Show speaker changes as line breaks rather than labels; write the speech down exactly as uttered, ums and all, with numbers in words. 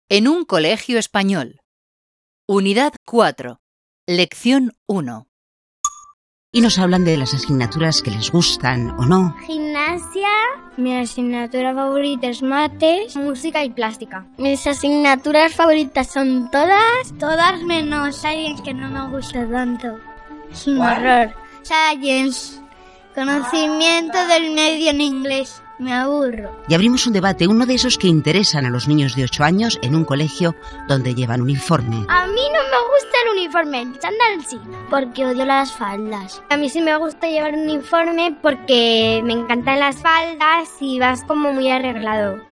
En un colegio español. Unidad cuatro. Lección uno.
Y nos hablan de las asignaturas que les gustan o no.
Gimnasia. Mi asignatura favorita es mates, música y plástica. Mis asignaturas favoritas son todas, todas menos Science, que no me gusta tanto. Es un horror. Science. Conocimiento del medio en inglés. Me aburro.
Y abrimos un debate, uno de esos que interesan a los niños de ocho años en un colegio donde llevan uniforme.
A mí no me gusta el uniforme, el chándal sí, porque odio las faldas. A mí sí me gusta llevar un uniforme porque me encantan las faldas y vas como muy arreglado.